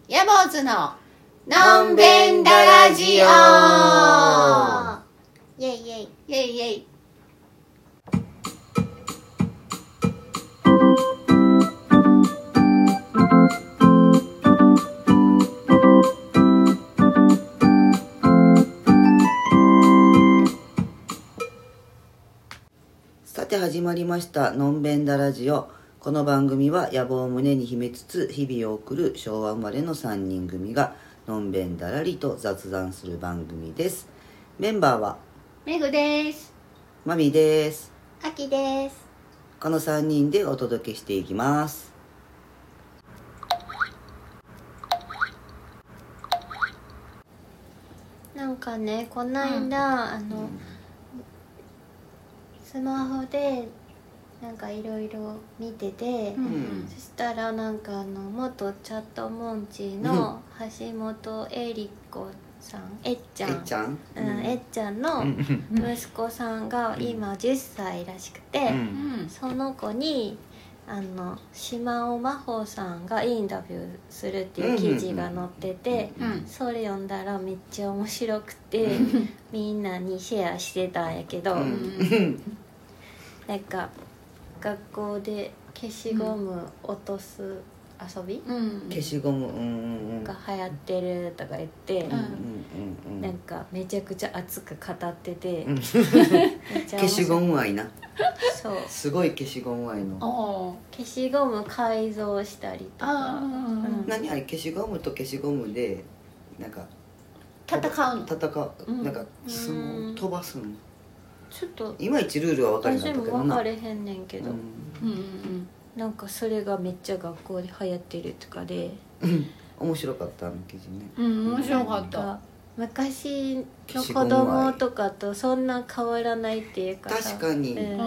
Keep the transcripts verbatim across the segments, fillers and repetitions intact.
ヤボーズののんべんだラジオ。 イェイイェイイェイイェイ。 さて始まりましたのんべんだラジオ。この番組は野望を胸に秘めつつ日々を送る昭和生まれのさんにん組がのんべんだらりと雑談する番組です。メンバーはメグです。 マミです。 アキです。 このさんにんでお届けしていきます。 なんかね、この間、うん、あの、うん、スマホでなんかいろいろ見てて、うん、そしたらなんかあの元チャットモンチーの橋本恵里子さん、えっちゃん、 えっちゃん、 うん、えっちゃんの息子さんが今じゅっさいらしくて、うん、その子にあの島尾真帆さんがインタビューするっていう記事が載ってて、うん、それ読んだらめっちゃ面白くてみんなにシェアしてたんやけど、うん、なんか学校で消しゴム落とす遊び、うん、 消しゴム、うんうん、 が流行ってるとか言って、うんうん、 なんかめちゃくちゃ熱く語ってて、うん、 消しゴム愛な。 そうすごい消しゴム愛の消しゴム改造したりとか、うん、 何あれ消しゴムと消しゴムでなんか戦うの戦う、うん、なんか相撲飛ばすの、 ちょっといまいちルールは分かりなかったけどな。 私も分かれへんねんけど、うんうんうん、なんかそれがめっちゃ学校で流行ってるとかで、 うん、面白かったあの記事ね。 うん面白かった。 昔の子供とかとそんな変わらないっていうかさ。 確かに、 うん、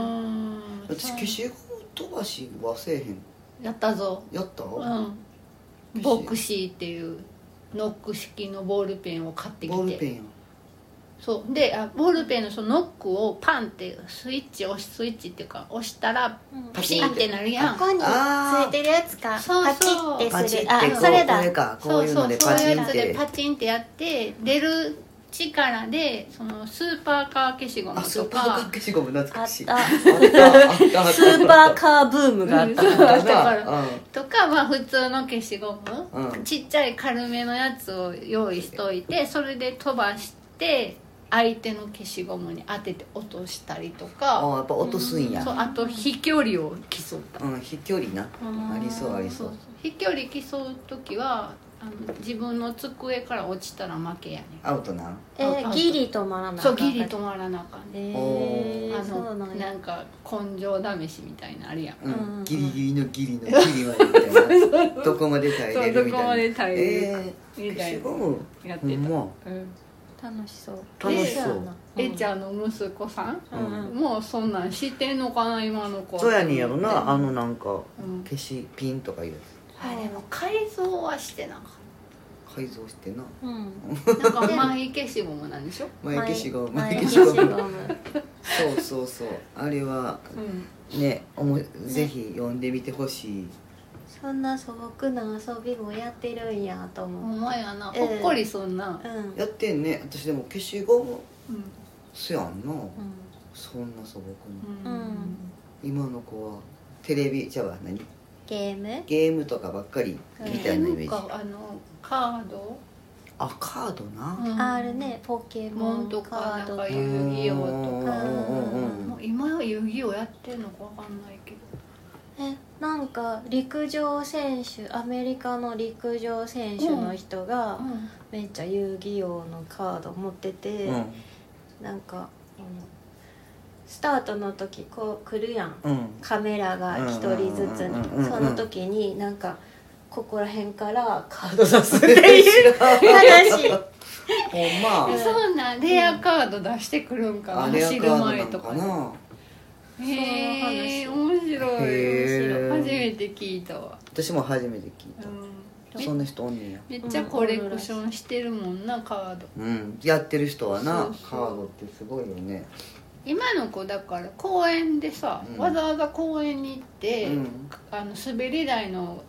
私消しゴム飛ばしはせえへん。 やったぞ。 やった？ うん。ボクシーっていうノック式のボールペンを買ってきて。 ボールペンや。 そうで、あボールペンのそのノックをパンってスイッチ押しスイッチっていうか押したらパチンってなるやん。 ここについてるやつか。 そうそう。 パチってする。 あ、 それだ。 そうそう、そういうやつでパチンってやって出る力でそのスーパーカー消しゴムとか。 スーパーカー消しゴム懐かしい。 あった。スーパーカーブームがあった。 うん、だからとかは普通の消しゴム、うん、ちっちゃい軽めのやつを用意しといて、それで飛ばして相手の消しゴムに当てて落としたりとか。 ああやっぱ落とすんや、うん、 そう、あと飛距離を競った、 うん、飛距離な、ありそうありそう。そうそう、 飛距離競う時はあの自分の机から落ちたら負けやねん。 アウトな。 えー、ギリ止まらなそうギリ止まらなあかんね。 えー、 あのそうなんや。 なんか根性試しみたいなあるやん、 うん、ギリギリのギリのギリまでみたいなどこまで耐えれるみたいな。 そうどこまで耐えれる、 えー、 みたいな消しゴムやってた、 うんまうん、楽しそう。 楽しそう。 えちゃんの息子さん、うん、もうそんなん知ってんのかな今の子。 そうやねんやろな、うん、あのなんか、 うん、 消しピンとかいうやつ。あでも改造はしてなかった。 改造してな、 うん、なんか前消しゴムなんでしょ。 前消しゴム、 前消しゴムそうそうそう、あれは、うん、ねおもぜひ読んでみてほしい。 そんな素朴な遊びもやってるんやと思う。 ほんまやな、ほっこりそんな、 うん、やってんね。私でも消しゴム、うん、そやんな、うん、そんな素朴な、うん、今の子はテレビじゃあ何ゲームゲームとかばっかりみたいなイメージ。 あのカード、 あカードな、 うん、あるね、ポケモンとかなんか遊戯王とか、もう今は遊戯王やってんのかわかんないけど。 えなんか陸上選手、アメリカの陸上選手の人がめっちゃ遊戯王のカード持ってて、うん、なんか、うん、スタートの時こう来るやん、うん、カメラが一人ずつに、その時になんかここら辺からカード出すっていう話。 ほんま、 うん、そんなレアカード出してくるんかな、うん、走る前とかな。へえ面白い、面白い、初めて聞いたわ。 私も初めて聞いた、うん、そんな人おんねんや。 めっちゃコレクションしてるもんな、カード。 うんやってる人はな。そうそう、カードってすごいよね。 今の子だから公園でさ、うん、わざわざ公園に行って、うん、あの滑り台の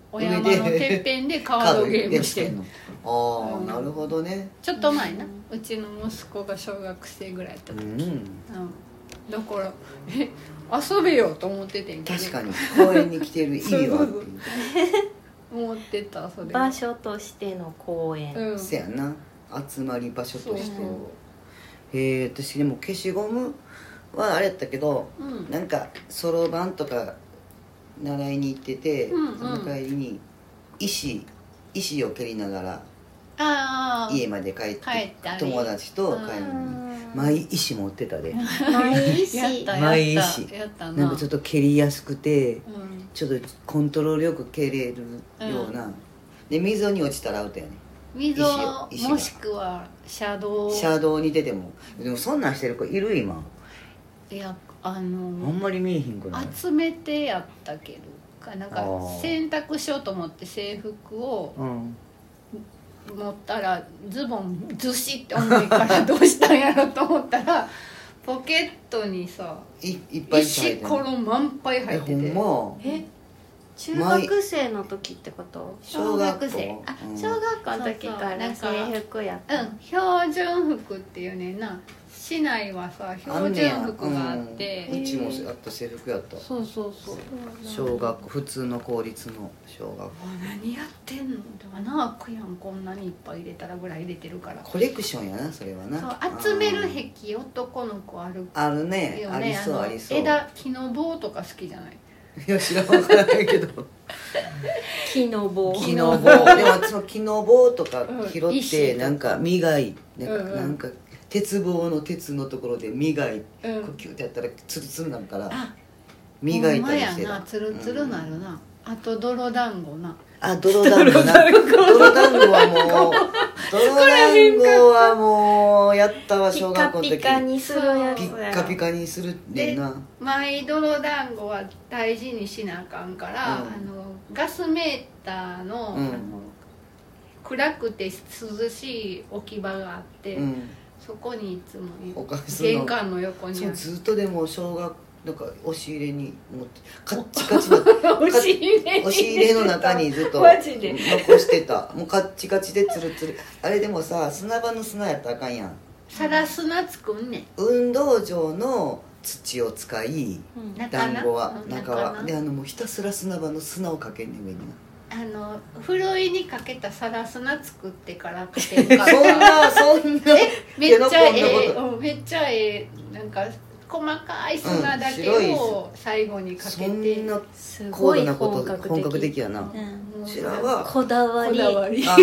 お山のてっぺんでカードゲームしてるの。 ああ、うん、なるほどね。 ちょっと前な、うちの息子が小学生ぐらいだった時、うん、うん、だからえ遊べよと思っててんけど、 確かに公園に来てる意味は思ってた。それ場所としての公園、 うん、せやな、集まり場所として。へえ、私でも消しゴムはあれやったけど、うん、なんかそろばんとか習いに行ってて、うんうん、その帰りに石石を蹴りながらあ家まで帰って帰った友達と帰るのにマイ石持ってたで。 マイ石マイ石なんかちょっと蹴りやすくて、うん、ちょっとコントロールよく蹴れるような、うん、で溝に落ちたらアウトやね。 溝もしくは車道車道に出ても。でもそんなんしてる子いる今。 いや、あのあんまり見えへんくない。 集めてやったけどかなんか洗濯しようと思って制服を持ったらズボンずしって重いからどうしたんやろと思ったらポケットにさいいっぱい石ころ満杯入ってて。 え、ほんま。 え、中学生の時ってこと？ 小学生。 あ、小学校の時から制服やった。 うん、標準服っていうねんな。市内はさ標準服があって、 うん、うちもあった制服やった。 そうそうそう。 小学校普通の公立の小学校。 何やってんの？ではなあくやん、こんなにいっぱい入れたらぐらい入れてるから。 コレクションやなそれはな。 そう、集める癖男の子ある。 あるね。ありそうありそう。 枝木の棒とか好きじゃない？ いや知らんわからないけど。 木の棒。 木の棒。でもその木の棒とか拾ってなんか磨いなんかなんか。鉄棒の鉄のところで磨いて、うん、キュッてやったらツルツルなるから磨いたりしてた。 ほんまやな、ツルツルなるな、うん、あと泥団子な。 あ、泥団子な。泥団子はもう泥団子はもうやったわ、小学校の時。 ピカピカにするやつ。 ピッカピカにするねんな。 マイ泥団子は大事にしなあかんから、うん、あのガスメーターの、うん、あの暗くて涼しい置き場があって、うん、そこにいつも玄関の横にある。 ずっとでも小学なんか押し入れに持ってカッチカチの押し入れ押し入れの中にずっと残してた。もうカッチカチでツルツル。あれでもさ、砂場の砂やったらあかんやん。 さら砂作んねん。 運動場の土を使い、うん、団子は中はで、あのもうひたすら砂場の砂をかけんねん上にな。 あのふるいにかけたさら砂作ってからかけるからそんなそんなえめっちゃええ、うん、めっちゃええ、なんか細かい砂だけを最後にかけて、うん、そんなすごい本格的。 本格的やな、うん、こちらはこだわり、 こだわりあの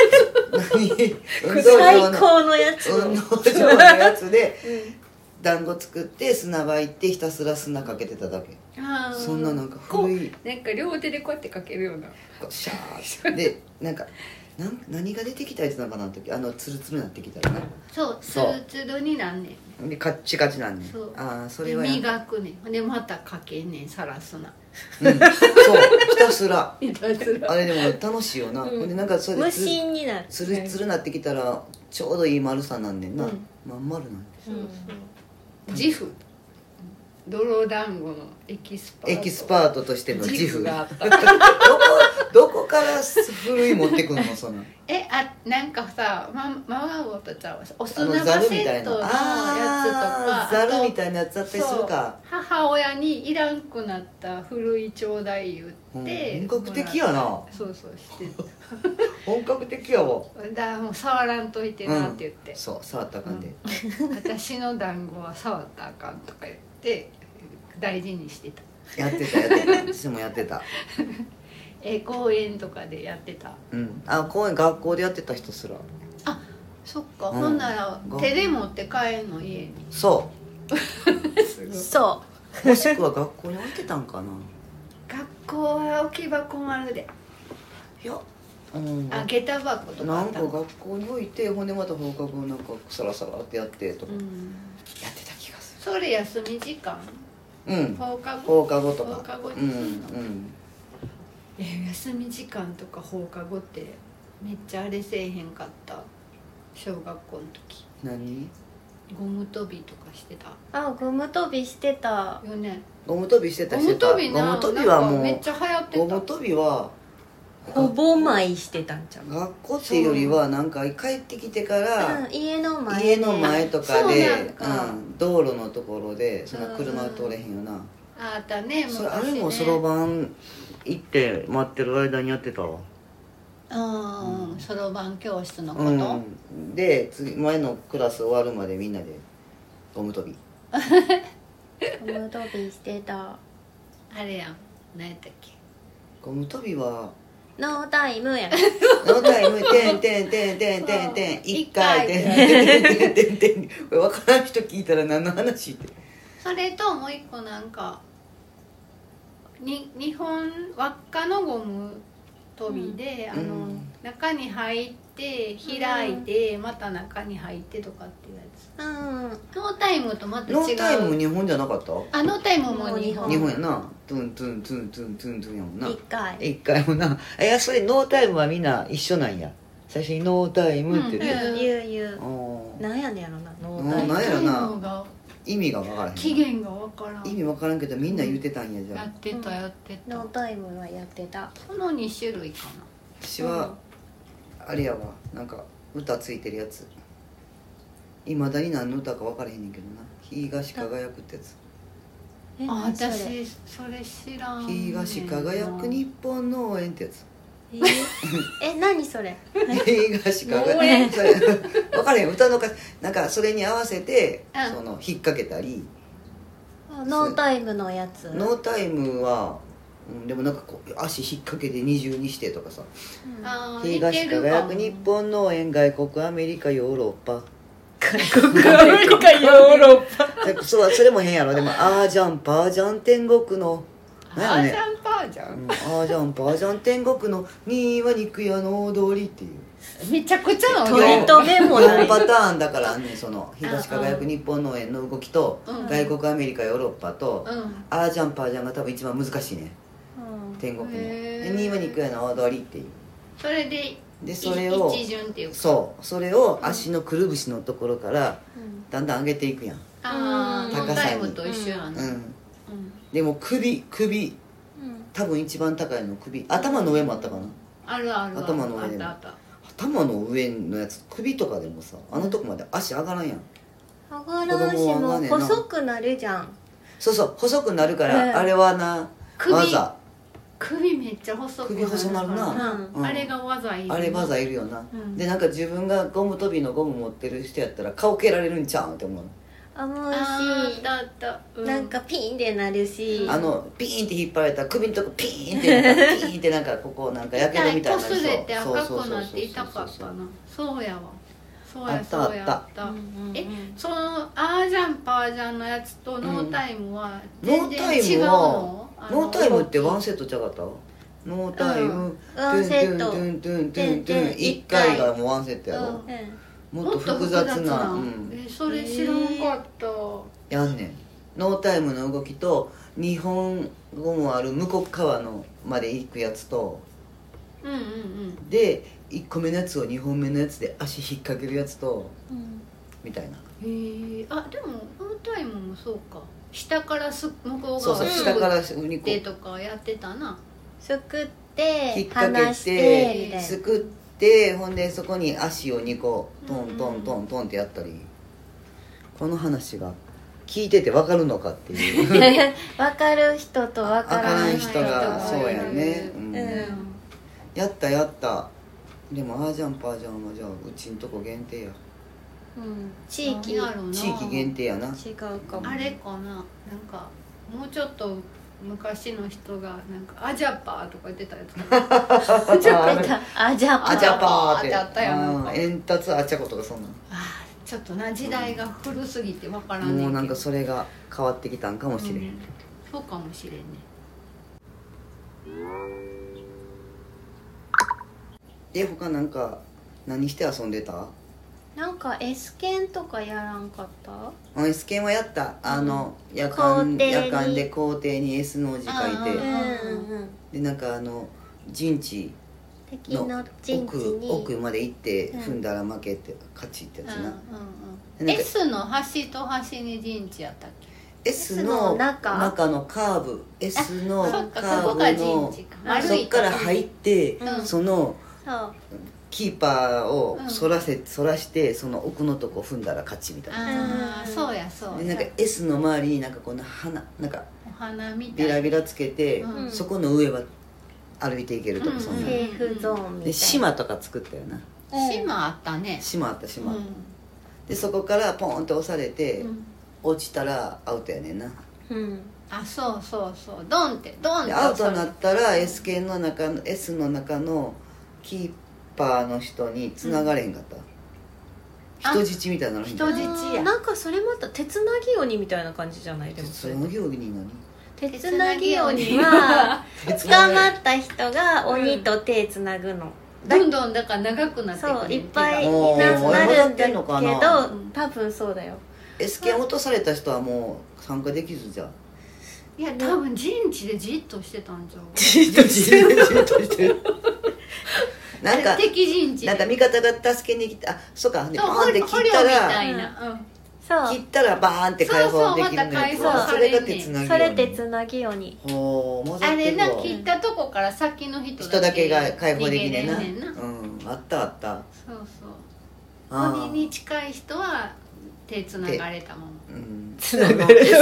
何最高のやつ運動場のやつで、うん、団子作って砂場行ってひたすら砂かけてただけ。あ、そんななんか古いなんか両手でこうやってかけるようなシャーでなんかなん何が出てきたやつなのかなってあのツルツルになってきたらな。 そうツルツルになんねんでカッチカチなんねん。 そうあそれは磨くねんでまたかけんねんさらすな、 うん、そうひたすらひたすらあれでも楽しいよな、うん、でなんかそれで無心になるツルツルなってきたらちょうどいい丸さなんねんな、うん、まん丸なんでそうそう自負泥団子のエキスパートエキスパートとしての自負があったどこどこから古い持ってくんのそんなえあなんかさまままごとちゃうお砂場セットのやつとかザルみたいなやつあったりするか。 母親にいらんくなった古いちょうだい言って、 うん、本格的やな。 そうそうして本格的やわ。 だからもう触らんといてなって言って、 うん、そう触ったらあかんで、 うん、私の団子は触ったらあかんとか言って大事にしてた。 やってたやってた私もやってたえ公園とかでやってた。 うんあ公園学校でやってた人すら。 あそっか、うん、ほんなら手で持って帰んの家に。 そうそうもしくは学校に置いてたんかな。 学校は置き場困るで。 いやうん、 あ下駄箱とかなんか学校に置いてほんでまた放課後なんかサラサラってやってとか、うん、やってた気がする。それ休み時間うん放課後放課後とか放課後にするの、うんうん、 え休み時間とか放課後ってめっちゃあれせえへんかった小学校の時。 何ゴム跳びとかしてた。 あゴム跳びしてたよね。 ゴム跳びしてたしてた。 ゴム跳びなゴム跳びはもうめっちゃ流行ってた。 ゴム跳びはほぼ舞してたんちゃう。 学校っていうよりはなんか帰ってきてから、 うん、家の前家の前とかでそうなんか、 うん、道路のところでそんな車通れへんよな、 あったね昔ね。 それあれもそろばん行って待ってる間にやってたわ。 うんそろばん教室のこと、 うん、で次前のクラス終わるまでみんなでゴム跳びゴム跳びしてた。 あれやん何やったっけ。 ゴム跳びはノータイムやん。 ノータイムてんてんてんてんてんてんいっかいてんてんてんてんてん。これ分からん人聞いたら何の話って。 それともう一個なんかに日本輪っかのゴム跳びで、うん、あの、うん、中に入って開いて、うん、また中に入ってとかっていうやつ、うん、ノータイムとまた違う。 ノータイム日本じゃなかった？ あノータイムも日本日本やな。トゥントゥントゥントゥントゥントゥンやもんな。 一回一回もな。いやそれノータイムはみんな一緒なんや。最初にノータイムって言って、 うん、言う言う。なんやねんやろなノータイム。 なんやろな。意味が分からへん。 期限が分からん。 意味分からんけどみんな言ってたんやじゃあ。 やってたやってた。 ノータイムはやってた。 そのに種類かな。 私は、うん、あれやわなんか歌ついてるやつ。いまだに何の歌か分からへんねんけどな。日がし輝くってやつ。 あ私それ知らん。 日がし輝く日本の応援ってやつ。 えー、え何それ。 日がし輝く。それ分からへん歌のかなんかそれに合わせて、うん、その引っ掛けたり。 ノータイムのやつ。 ノータイムは、うん、でもなんかこう足引っ掛けて二重にしてとかさ。うん、日がし輝く日本の応援外国アメリカヨーロッパ。 外国アメリカヨーロッパ。 そうそれも変やろ。でもアージャンパージャン天国の。 アージャンパージャン、 うん、アージャンパージャン天国のには肉屋の踊りっていうめちゃくちゃのトリートメモだよんパターンだからあんねん。その東輝く日本の園の動きと、うん、外国アメリカヨーロッパと、うん、アージャンパージャンが多分一番難しいね、うん、天国のには肉屋の踊りっていう。 それででそれを一巡っていうかそうそれを足のくるぶしのところからだんだん上げていくやん、 ああ高さにと一緒やね、うんうん、 でも首首多分一番高いの首。頭の上もあったかな。 あるあるある。 頭の上でも頭の上のやつ首とかでもさあのとこまで足上がらんやん。 上がらんしも細くなるじゃん。 そうそう細くなるから、えー、あれはな技。 首めっちゃ細くなる。 首細なるな、 うん、あれが技いる。 あれ技いるよな、うん、でなんか自分がゴム跳びのゴム持ってる人やったら顔蹴られるんちゃうんって思う。 思うしだった、 うん、なんかピンってなるし、 あのピンって引っ張られたら首のとこピンってなんかピンってなんかここなんかやけどみたいになりそう。 痛い、こすれて赤くなって痛かったな。そうやわそうやそうやった。えそのアージャンパージャンのやつとノータイムは全然違うの？ ノータイムってワンセットちゃかった？ノータイムワンセットトゥントゥントゥントゥンいっかいがもうワンセットやろ。もっと複雑な、うん、 えそれ知らんかった、 えー、やんねん。ノータイムの動きと日本語もある向こう側のまで行くやつと、 うんうんうん、 でいっこめのやつをにほんめのやつで足引っ掛けるやつと、うん、みたいな。 へえ。あでもノータイムもそうか。下からす向こう側そうそう下からすくってとかやってたな。 すくって引っ掛けてすくってでほんでそこに足をにこトントントントンってやったり、うん、この話が聞いてて分かるのかっていう分かる人と分からない人がそうやね、うんうん、やったやった。でもアージャンパージャンはじゃあうちんとこ限定や、 うん、地域地域限定やな。 違うかも。 あれかななんかもうちょっと昔の人がなんかアジャパーとか言ってたやつアジャパーアジャパーアジャパーってあったよなんか円達あちゃことかそんな。 あちょっとな時代が古すぎて分からんねんけど、 もうなんかそれが変わってきたんかもしれん、うん、 そうかもしれんね。 で他なんか何して遊んでた？ なんか S 剣とかやらんかった？ S 剣はやった。あの、うん、夜間夜間で校庭に S の字書いて、うん、でなんかあの陣地の奥奥まで行って踏んだら負けて勝ちってやつな、うんうんうん、S の端と端に陣地やったっけ？ S の中, 中のカーブ S のカーブのそっから入って、うん、そのキーパーを反らせ、うん、反らしてその奥のとこ踏んだら勝ちみたいな。 ああそうやそうや。 でなんか S の周りになんかこの花なんかお花みたいビラビラつけて、うん、そこの上は歩いていけるとか、うん、 そんなセーフゾーンみたいな。 で島とか作ったよな。 島あったね。 島あった島、うん、でそこからポンって押されて、うん、落ちたらアウトやねんな。 うん、あそうそうそうドンってドンってアウトになったら S 系の中の S の中のキーパーの人に繋がれへんかった、うん、人質みたいなの人質や。なんかそれまた手つなぎ鬼みたいな感じじゃない？でも手つなぎ鬼何？ 手つなぎ鬼は捕まった人が鬼と手つなぐの、 うん、どんどんだから長くなってくる。 そういっぱいなるんだけど多分そうだよ。 S 系落とされた人はもう参加できずじゃん。 いや多分陣地でじっとしてたんじゃん。 じっとしてるじっとしてるなんか敵陣地なんか味方が助けに来て、あそうかでパーンって切ったら、うん、そう切ったらバーンって解放できるんだけど、それが手つなぎ鬼。 それ手つなぎ鬼。 ほうあれな切ったとこから先の人だけ人だけが解放できねえな。うんあったあった。 そうそう鬼に近い人は手つながれたもん。 うんつながれる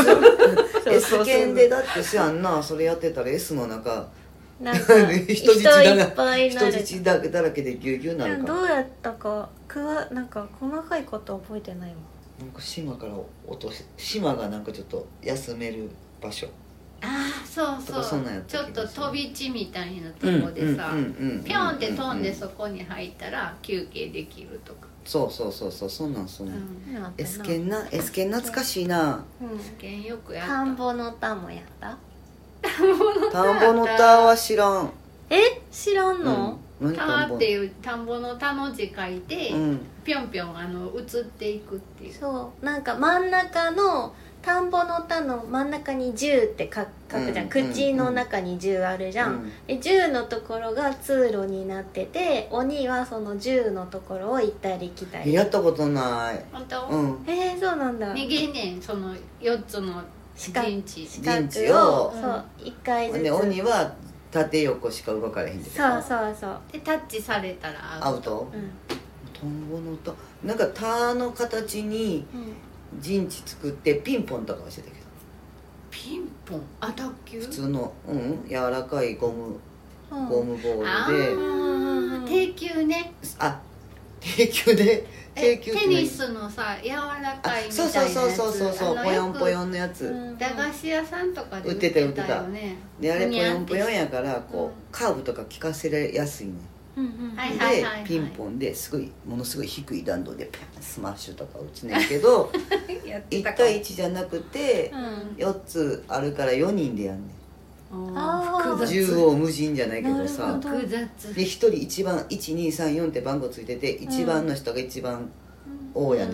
S 剣でだってしやんな。それやってたら S の中なんか人質だら人質だらけでギュウギュウなるか。 どうやったかくわなんか細かいこと覚えてないもん。 なんか島から落とし島がなんかちょっと休める場所。 ああそうそうそちょっと飛び地みたいなとこでさピョンって飛んでそこに入ったら休憩できるとか。 そうそうそうそうそんなんそんなん、うん、S 剣な S 剣懐かしいな。 S 剣よくやった。 田んぼの田もやった。 田んぼの田は知らん。 え知らんの？ うん、田っていう田んぼの田の字書いて、うん、ぴょんぴょんあの移っていくっていう。 そうなんか真ん中の田んぼの田の真ん中にじゅうって書くじゃん、うん、口の中にじゅうあるじゃん、うん、でじゅうのところが通路になってて鬼はそのじゅうのところを行ったり来たり。 やったことない。 本当？ うん、 えー、そうなんだ。 右にそのよっつの陣地四角をそういっかいずつで鬼は縦横しか動かれへんって。 そうそうそうでタッチされたらアウト。アウト、うん、トンボの田なんか田の形に陣地作ってピンポンとかはしてたけど。 ピンポンあ卓球普通のうん柔らかいゴム、うん、ゴムボールで定球ね。 あ定球で定球テニスのさ柔らかいみたいなやつ。そうそうそうそうそうぽよんぽよんのやつ、 うん、駄菓子屋さんとかで売ってたよね。売ってたであれぽよんぽよんやからこう、うん、カーブとか効かせやすいね。うんうん、でピンポンですごいものすごい低い弾道でパンスマッシュとか打つねんけどいち対いちじゃなくて、うん、よっつあるからよにんでやんねん。縦横無尽じゃないけどさ複雑でひとり一番いちにさんよんって番号ついてて一番の人が一番王やねん、うん、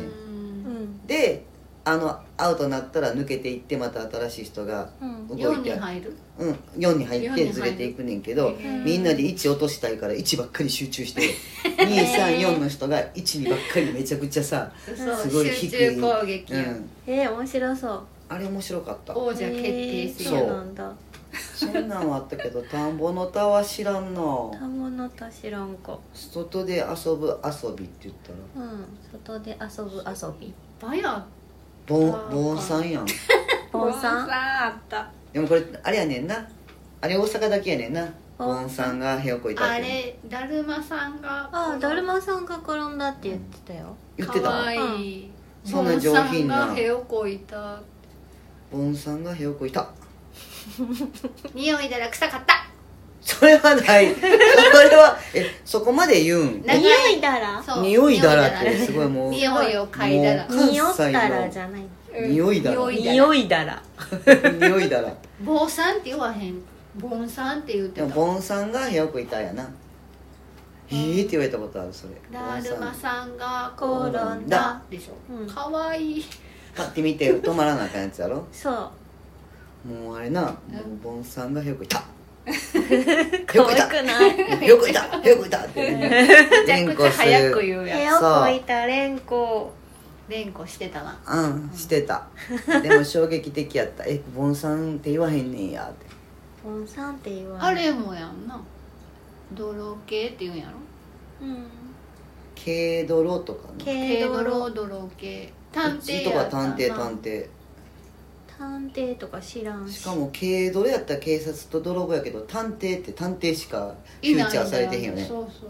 であのアウトになったら抜けていってまた新しい人が動いて、うん、よんに入る？うん、よんに入ってずれていくねんけどみんなでいち落としたいからいちばっかり集中してにさんよんの人がいちにばっかりめちゃくちゃさすごい低い集中攻撃、うん、 えー、面白そう。 あれ面白かった。 王者決定戦、 そうなんだ。 そんなんはあったけど田んぼの田は知らんな。 田んぼの田知らんか。 外で遊ぶ遊びって言ったらうん外で遊ぶ遊びばやボンボンさんやんボンさんあった。 でもこれあれやねんな。あれ大阪だけやねんな。ボンさんがへをこいたって。 あれだるまさんがあだるまさんが転んだって言ってたよ、 うん、言ってた。 かわいい、 うん、そんな上品な。 ボンさんがへをこいた。 ボンさんがへをこいた匂いだら臭かった。 それはないそれはえそこまで言うん。 匂いだら匂いだらってすごいもう匂いを嗅いだら匂ったらじゃない匂いだら匂いだら匂いだらボンさんって言わへん。ボンさんって言ってた。 でもボンさんがへをこいたやな。えーって言われたことある。それだるまさんが転んだでしょ、うん、かわいい。 パッて見て止まらなあかんやつやろ。 そうもうあれな、もうボンさんがへをこいた可愛くない？ へをこいたへをこいたってめちゃくちゃ早く言うやん。 へをこいた連呼連呼してたな。 うんしてたでも衝撃的やった。えボンさんって言わへんねんやって。 ボンさんって言わあれもやんな、泥系って言うんやろ。 うん軽泥とかね、 軽泥泥系探偵とかやったな。 探偵探偵探偵とか知らんし。 しかも軽泥やったら警察と泥棒やけど、探偵って探偵しかフューチャーされてへんよね。 そうそう。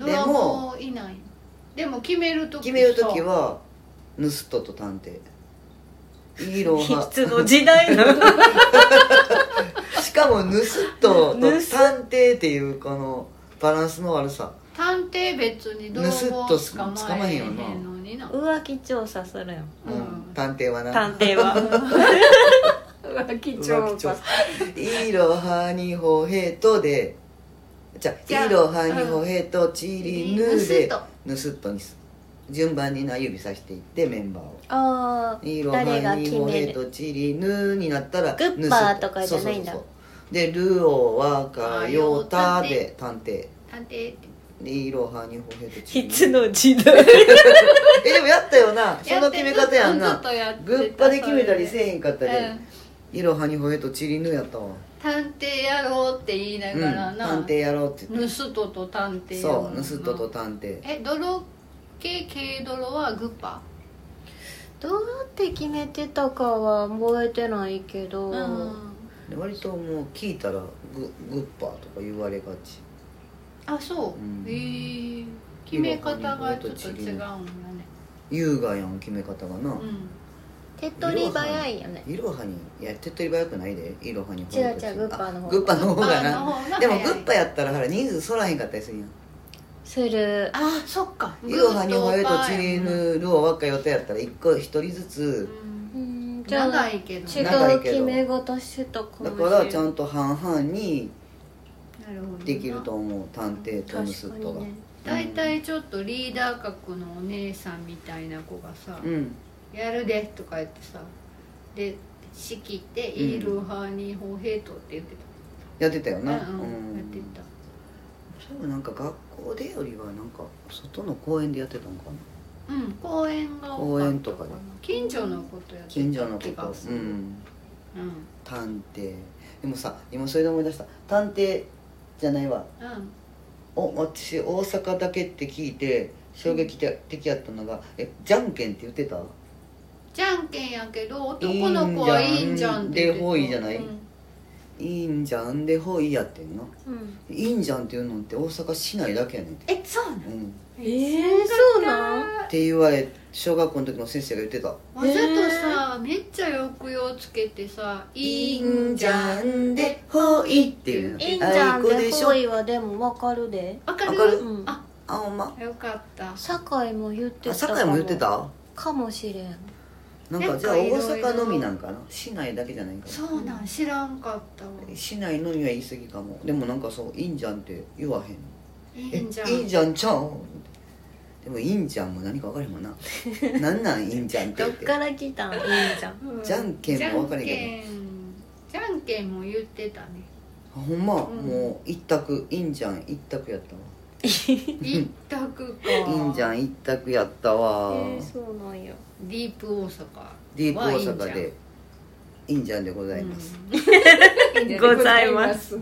でも泥棒いない。でも決めるとき決めるときは盗人と探偵、いいろいつの時代のしかも盗人と探偵っていうこのバランスの悪さ。 探偵別に泥棒盗捕人まえへん捕まへんよのにな。 浮気調査するよ、 うんうん探偵はな探偵は浮気調査。 いろはにほへとでじゃあいろはにほへとちりぬで盗人にす順番にな指さしていってメンバーを。 ああいろはにほへとちりぬになったらグッパーとかじゃないんだ。 そうそうそうでルオワカヨタで探偵探偵ってでいろはにほへとちりぬいつの時代えでもやったよなその決め方やんな。 ずっとやってたグッパで決めたりせえへんかったり、 うんいろはにほへとちりぬやったわ。 探偵やろうって言いながらうん、 な、 探偵やろうって言って盗人と探偵やそろう盗人と探偵。 え泥系軽泥はグッパ。 どうやって決めてたかは覚えてないけど、 うんで割ともう聞いたらググッパーとか言われがち。 あそう、 うんへえ決め方がちょっと違うんだね。 優雅やん決め方がな、 うん手っ取り早いよね。 いろはにいや手っ取り早くないでいろはに違う違うグッパーの方あグッパーの方がグッパーのな方がでも早いグッパーやったらほら人数そらへんかったりするやん。 する。 あそっかいろはにほへとちりグぬるをわかよとやったら一個一人ずつ、 うんうんじゃあ長いけど違長いうけど決め事してたかもだしれない。 からちゃんと半々になるほどなできると思う探偵と盗人が、 確かにね。 大体ちょっとリーダー格のお姉さんみたいな子がさ「 うんやるで」とか言ってさで仕切って「イルハニホヘト」って言ってやってたよた。 な、 うんうんやってた。 そうなんか学校でよりはなんか外の公園でやってたのかな。 うん公園が多かったかな。 公園とかで近所のことやってた近所の気ことがする。 うんうん探偵でもさ今それで思い出した。探偵じゃないわうんお私大阪だけって聞いて衝撃的やったのがえじゃんけんって言ってた。 じゃんけんやけど男の子はいいんじゃんって言ってた。 でほいじゃないうんいいんじゃんでほいやってんの。 うん。 いいんじゃんっていうのって大阪市内だけやねんて。 えそうなの。 うんえー、そうなん？ って言われ小学校の時の先生が言ってた。 わざとさめっちゃ抑揚つけてさ「いいんじゃんででほいっていういいんじゃんあいこでしょほいはでもわかるで。 わかる?」 わかるうんああほんまよかった。 堺も言ってあたかも。 堺も言ってた。 かもしれん。 なんかじゃあ大なんかいろいろ阪のみなんかな市内だけじゃないかな。 そうなん知らんかったわ。 市内のみは言い過ぎかも。でもなんかそういいんじゃんって言わへん。 いいんじゃん。 えいいんじゃんちゃうん。でもいいんじゃんも何か分かるもんななんなんいいんじゃんってどっ言ってから来たんいいんじゃん。 うじゃんけんも分かるけどじゃんけんじゃんけんも言ってたね。 あほんま、 んもう一択いいんじゃん一択やったわ一択か。 いいんじゃん一択やったわ、 えー、そうなんや。 ディープ大阪。 ディープ大阪でいいんじゃんでございます、 うんございます。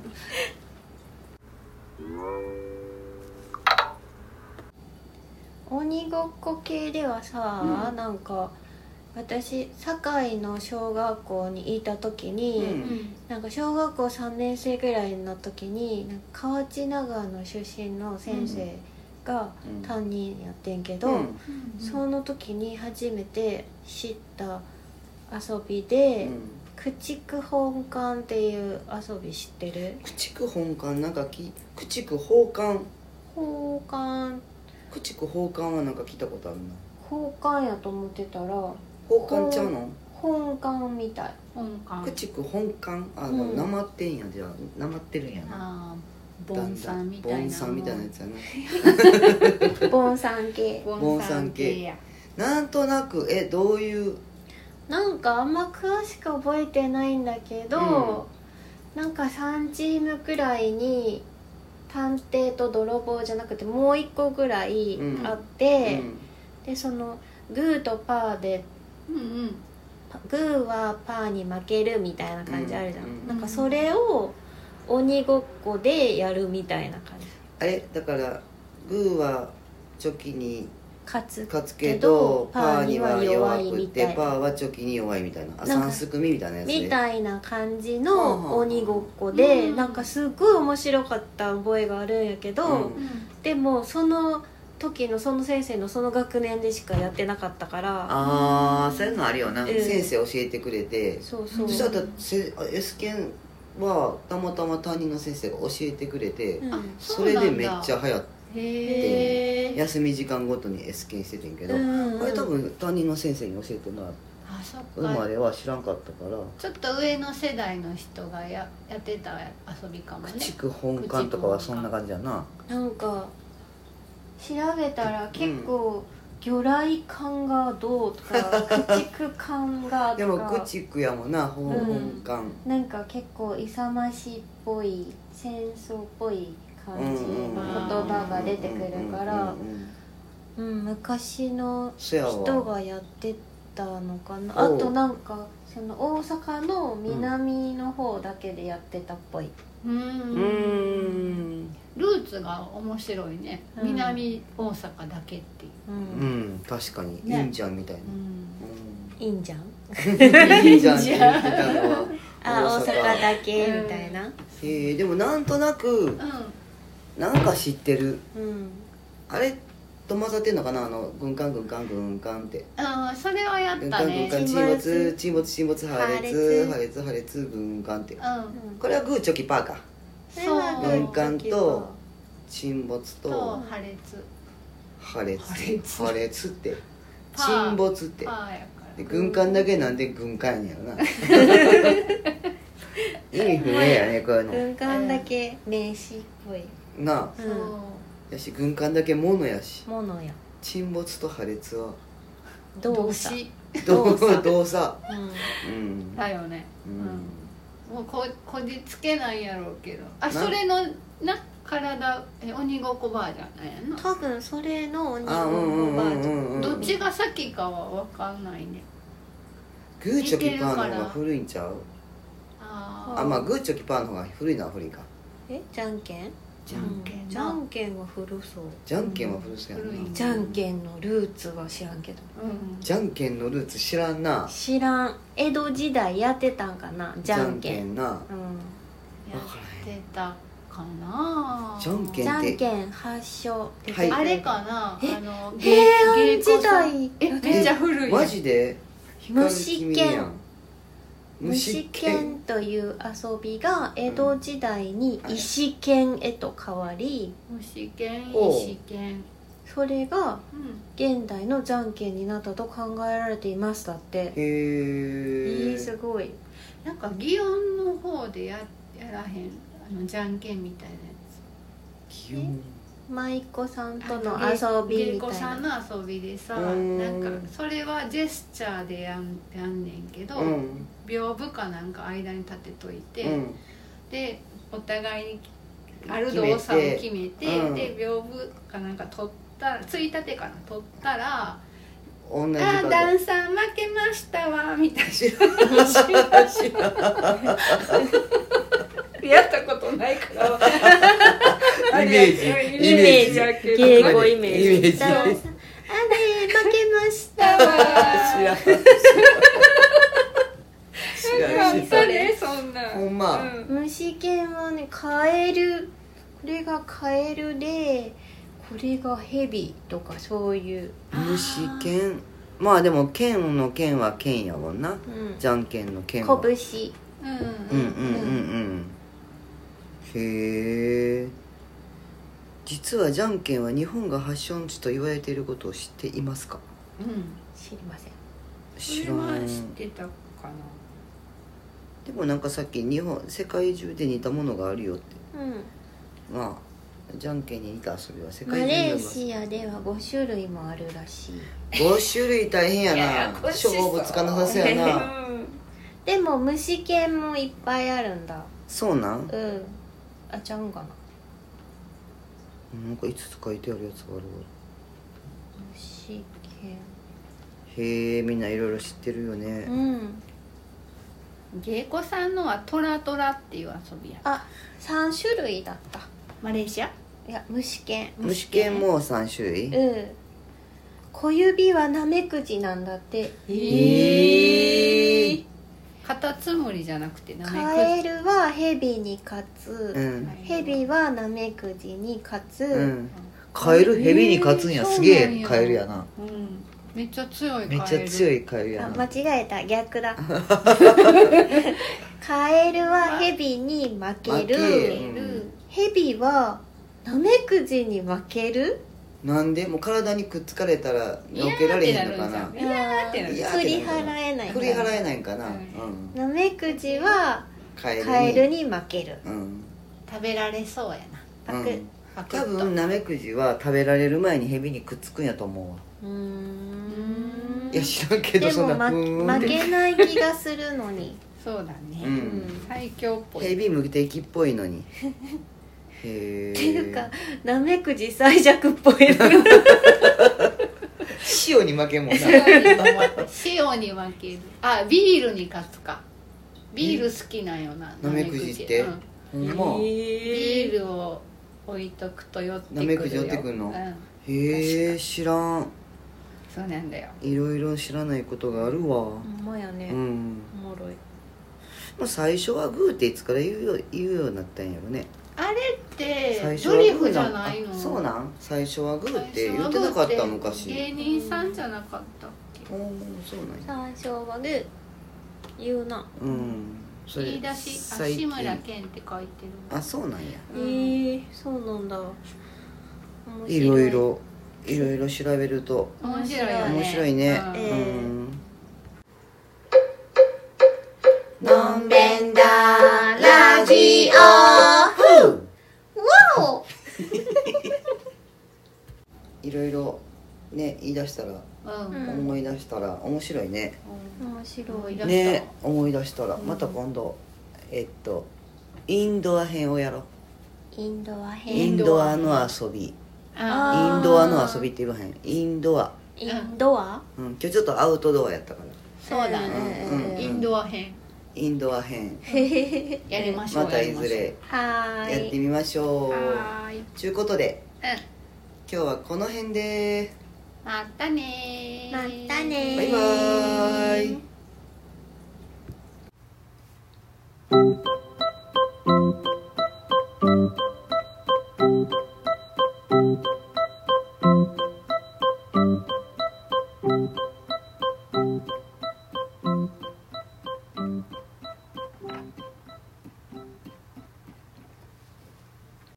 鬼ごっこ系ではさ、 うんなんか私堺の小学校にいた時に、 うんうんなんか小学校さんねん生ぐらいの時になんか河内長野出身の先生がうん担任やってんけど、 うんその時に初めて知った遊びで、 うん駆逐本館っていう遊び知ってる？ 駆逐本館なんかき駆逐放館本館駆逐放館はなんか聞いたことあるな。 本館やと思ってたら放館ちゃうの本館みたい。 本館。 駆逐本館あ、 うんなまってんやじゃあなまってるんやな。 あーボンさんみたいな。 ボンさんみたいなやつやなボンさん系。 ボンさん系や。 なんとなくえどういうなんかあんま詳しく覚えてないんだけど、なんかさんチームくらいに探偵と泥棒じゃなくてもういっこぐらいあって、でそのグーとパーで、 うんうん、 グーはパーに負けるみたいな感じあるじゃん、 うんうん、 なんかそれを鬼ごっこでやるみたいな感じ。 あれだからグーはチョキに勝つ勝つけどパーには弱くみてパーはチョキに弱いみたいな、あ三すくみみたいなやつみたいな感じの鬼ごっこで、うん、なんかすごい面白かった覚えがあるんやけど、うん、でもその時のその先生のその学年でしかやってなかったから、 ああそういうのあるよな、うん、先生教えてくれて、 そうそう、 そしたら S 研はたまたま担任の先生が教えてくれて、うん、それでめっちゃ流行ってへ休み時間ごとに S 研しててんけど、うんうん、これ多分担任の先生に教えてもらってあそっか生まれは知らんかったから、 ちょっと上の世代の人が や, やってた遊びかもね。 駆逐本館とかはそんな感じやな。 なんか調べたら結構、うん、魚雷艦がどうとか駆逐艦がとかでも駆逐やもんな本館、 うん、なんか結構勇ましいっぽい戦争っぽい感じの言葉が出てくるから、うん、昔の人がやってたのかな。あとなんかその大阪の南の方だけでやってたっぽい。 うんうんルーツが面白いね、うん、南大阪だけっていう、 うん、うん、確かに、ね、いいんじゃんみたいな、 うん、いいんじゃんいいんじゃんって言ってたのはあ大阪だけみたいな、うん、 えー、でもなんとなく、うん、なんか知ってる、うん、あれと混ざってんのかな、あの軍艦軍艦軍艦って、 ああそれはやったね。 軍艦軍艦沈没沈没沈没破裂破裂破裂軍艦って、うん、これはグーチョキパーか。 そう軍艦と沈没と破裂破裂破裂って沈没ってで軍艦だけなんで軍艦やろな意味不明やねこういうの。 軍艦だけ名詞っぽいなあ、うん、やし軍艦だけ物やし物や沈没と破裂は動作動作動作、 うんうん、だよね、うん、もう こ, こじつけないやろうけどあそれのな体え鬼ごっこバージョンなんやな多分それの鬼ごっこバージョンどっちが先かは分かんないね。 グーチョキパーの方が古いんちゃう。 ああまあグーチョキパーの方が古いのは古いか。 えじゃんけんじゃんけん、 うん、じゃんけんは古そう。 じゃんけんは古そうやな、うん、 じゃんけんのルーツは知らんけど、 うん、 じゃんけんのルーツ知らんな。 知らん。江戸時代やってたんかなじゃんけんな、うん、 やってたかな。 じゃんけんってじゃんけん発祥、 はい、あれかな、あの平安時代えめっちゃ古いマジで虫剣虫剣という遊びが江戸時代に石剣へと変わり、 虫剣石剣それが現代のじゃんけんになったと考えられていましたって。へえーすごい。 なんか祇園の方で や, やらへんあのじゃんけんみたいなやつ。祇園舞妓さんとの遊びみたいな。芸妓さんの遊びでさ、なんかそれはジェスチャーでや ん, やんねんけど、うん、屏風かなんか間に立てといて、うん、でお互いにある動作を決めて、うん、で屏風かなんか取ったらついたてかな取ったら同じあダンさん負けましたわみたいなやったことないからイメージイメージ敬語イメージあれ負けましたわ知らん知らんそれそんなほんま、 うん、虫剣はねカエルこれがカエルでこれがヘビとかそういう虫剣まあでも剣の剣は剣やもんな、うん、じゃんけんの剣は拳うんうんうんうんうんうんへえ実はじゃんけんは日本が発祥の地と言われていることを知っていますか。 うん知りません。 知らない。 知ってたかな。 でもなんかさっき日本世界中で似たものがあるよって、うん、まあじゃんけんに似た遊びは世界中にマレーシアではご種類もあるらしい。 ご種類大変やな。や勝負つかなさそうやなでも虫剣もいっぱいあるんだ。 そうなん。 うんあちゃうんかな。 なんかいつつ書いてあるやつがあるわ。 虫剣へえ、みんないろいろ知ってるよね。 うん。 芸妓さんのはトラトラっていう遊びや。 あ、三種類だった。 マレーシア？ いや、虫犬。 虫犬もさん種類。 うん。小指はナメクジなんだって。 ええー。 カタツムリじゃなくてナメクジ。 カエルはヘビに勝つ、 うん、 ヘビはナメクジに勝つ、 うん、カエルヘビに勝つんや、すげえカエルやな、 うん、めっちゃ強いカエル、 めっちゃ強いカエルやな。 あ、間違えた、逆だカエルはヘビに負ける、 負ける、 ヘビはナメクジに負ける。 なんでもう体にくっつかれたら避けられへんのかな。 いやーってなる。 振り払えない。 振り払えないんかな。 ナメクジはカエルに負ける。 うん、食べられそうやな。パク、 うん、 パク多分ナメクジは食べられる前にヘビにくっつくんやと思うわ。 うーん。 いや知らんけど、 でもそんな負けない気がするのに。 そうだね。 うん、 最強っぽい。 ヘビ無敵っぽいのに。へっていうかナメクジ最弱っぽい塩に負けんもんな。 塩に負ける。あ、ビールに勝つか。ビール好きなんよな、 ナメクジって、うん、ほんまビールを置いとくと寄ってくるよ。 ナメクジ寄ってくるの、うん、へえ、知らん。 そうなんだよ。 いろいろ知らないことがあるわ。ほんまやね、 うん、 おもろい。 まあ最初はグーっていつから言うよう言うようになったんやろね。 あれってドリフじゃないの？ そうなん？最初はグーって言ってなかった、昔。 芸人さんじゃなかったっけ？ おお、そうなんや。最初はグー言うな。 うん。 それ言い出し、あ、志村けんって書いてる。 あ、そうなんや。 えー、そうなんだ。 いろいろいろいろ調べると面白いよね。 面白いね。 うん。 のんべんだラジオ。 わお。 いろいろね、言い出したら、 うん、 思い出したら面白いね。 面白いね、思い出したら、また今度えっとインドア編をやろう。 インドア編。 インドアの遊び。インドアの遊びって言わへん。インドア。 インドア？ うん、今日ちょっとアウトドアやったから。 そうだね。インドア編。 インドア編やりましょう。 またいずれやってみましょう。 はい。 ちゅうことで、 うん、 今日はこの辺で。 またねー。 またねー。 バイバーイ。